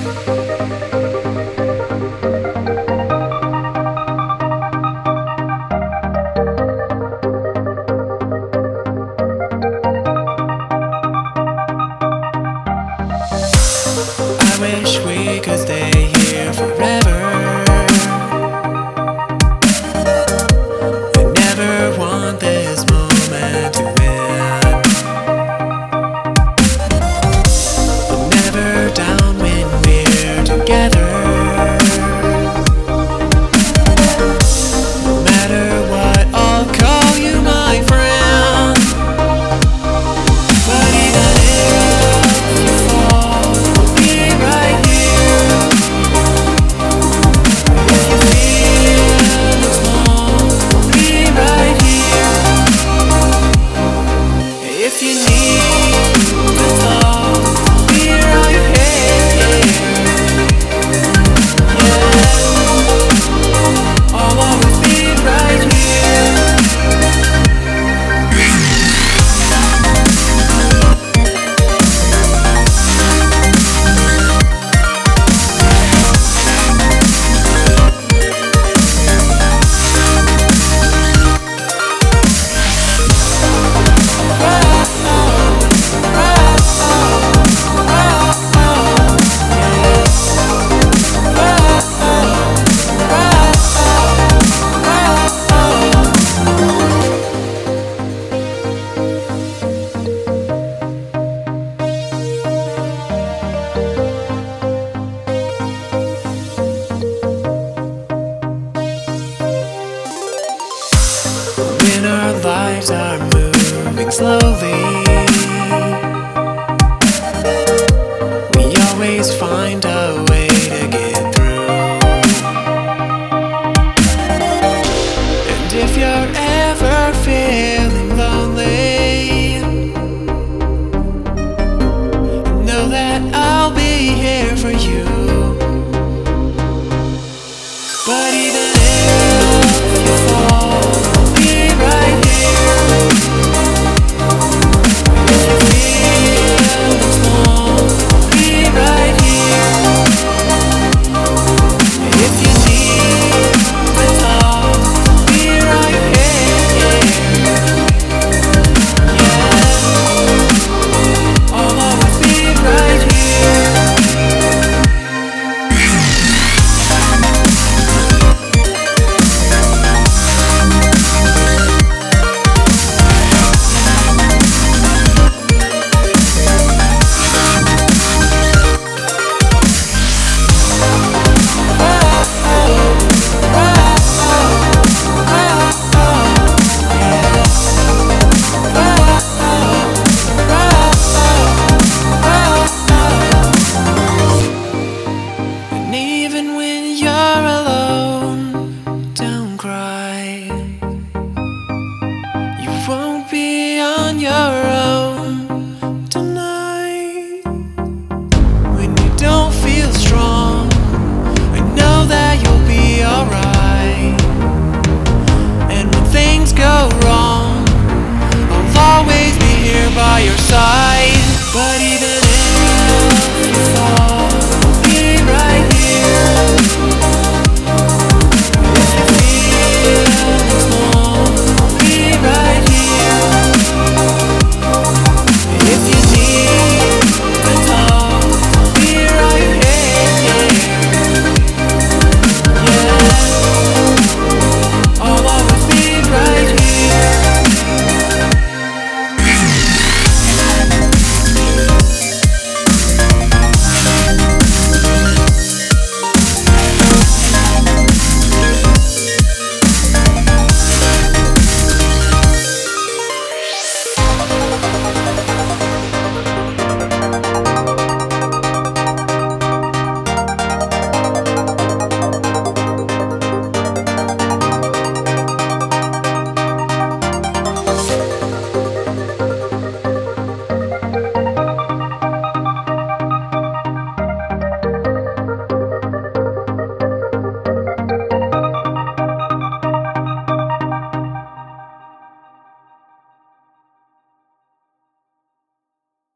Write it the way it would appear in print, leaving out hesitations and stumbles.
I wish we could stay here forever. I never want this moment to end. I'm never down when we're together. No matter what, I'll call you my friend. But even if you fall, I'll be right here. If you feel small, I'll be right here. If you need to talk, I'll be right here. Yeah, I'll always be right here. When our lives are moving slowly, we always find a way to get through. And if you're ever feeling lonely, know that I'll be here for you.